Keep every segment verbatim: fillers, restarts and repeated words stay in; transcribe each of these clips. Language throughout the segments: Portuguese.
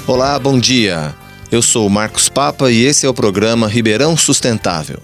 Olá, bom dia. Eu sou o Marcos Papa e esse é o programa Ribeirão Sustentável.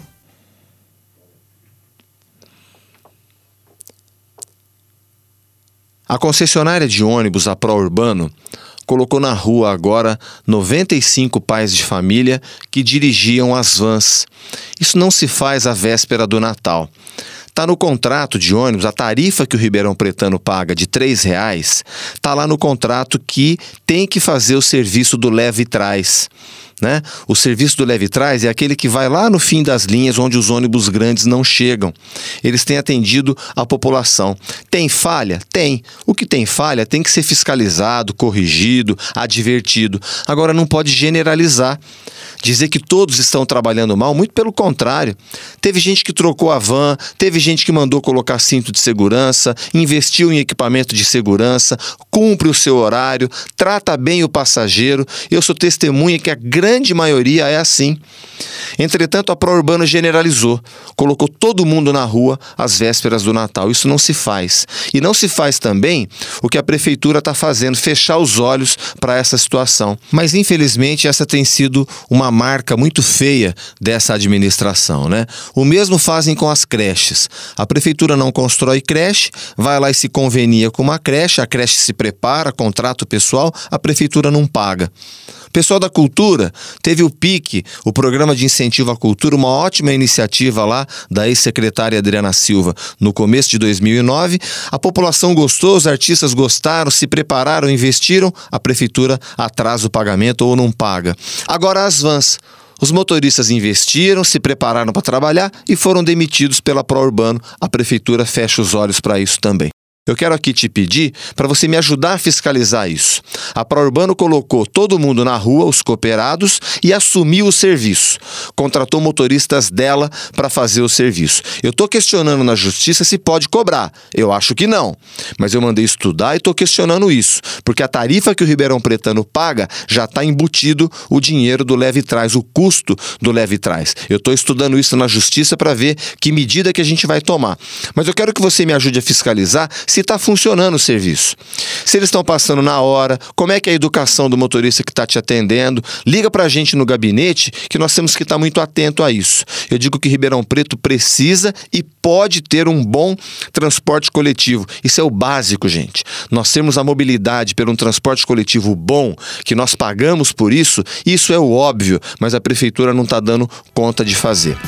A concessionária de ônibus, a Pró-Urbano, colocou na rua agora noventa e cinco pais de família que dirigiam as vans. Isso não se faz à véspera do Natal. Está no contrato de ônibus, a tarifa que o Ribeirão Pretano paga de três reais, está lá no contrato que tem que fazer o serviço do leve e traz. Né? O serviço do leve e traz é aquele que vai lá no fim das linhas onde os ônibus grandes não chegam. Eles têm atendido a população. Tem falha? Tem. O que tem falha tem que ser fiscalizado, corrigido, advertido. Agora não pode generalizar. Dizer que todos estão trabalhando mal, muito pelo contrário. Teve gente que trocou a van, teve gente que mandou colocar cinto de segurança, investiu em equipamento de segurança, cumpre o seu horário, trata bem o passageiro. Eu sou testemunha que a grande maioria é assim. Entretanto, a Pró-Urbano generalizou, colocou todo mundo na rua às vésperas do Natal. Isso não se faz. E não se faz também o que a prefeitura está fazendo, fechar os olhos para essa situação. Mas, infelizmente, essa tem sido uma marca muito feia dessa administração, né? O mesmo fazem com as creches. A prefeitura não constrói creche, vai lá e se convenia com uma creche, a creche se prepara, contrata o pessoal, a prefeitura não paga. O pessoal da cultura teve o P I C, o Programa de Incentivo à Cultura, uma ótima iniciativa lá da ex-secretária Adriana Silva no começo de dois mil e nove. A população gostou, os artistas gostaram, se prepararam, investiram, a prefeitura atrasa o pagamento ou não paga. Agora as vans. Os motoristas investiram, se prepararam para trabalhar e foram demitidos pela Pró-Urbano. A prefeitura fecha os olhos para isso também. Eu quero aqui te pedir para você me ajudar a fiscalizar isso. A Pró-Urbano colocou todo mundo na rua, os cooperados, e assumiu o serviço. Contratou motoristas dela para fazer o serviço. Eu estou questionando na justiça se pode cobrar. Eu acho que não. Mas eu mandei estudar e estou questionando isso. Porque a tarifa que o Ribeirão Pretano paga já está embutido o dinheiro do leve e traz, o custo do leve e traz. Eu estou estudando isso na justiça para ver que medida que a gente vai tomar. Mas eu quero que você me ajude a fiscalizar se está funcionando o serviço. Se eles estão passando na hora, como é que é a educação do motorista que está te atendendo. Liga para a gente no gabinete que nós temos que estar muito atento a isso. Eu digo que Ribeirão Preto precisa e pode ter um bom transporte coletivo. Isso é o básico, gente. Nós temos a mobilidade pelo um transporte coletivo bom, que nós pagamos por isso, isso é o óbvio, mas a prefeitura não está dando conta de fazer.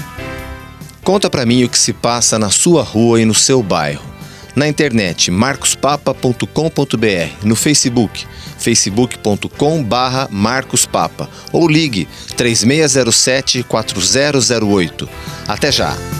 Conta para mim o que se passa na sua rua e no seu bairro. Na internet, marcos papa ponto com ponto b r, no Facebook, facebook ponto com barra marcos papa, ou ligue três seis zero sete, quatro zero zero oito. Até já!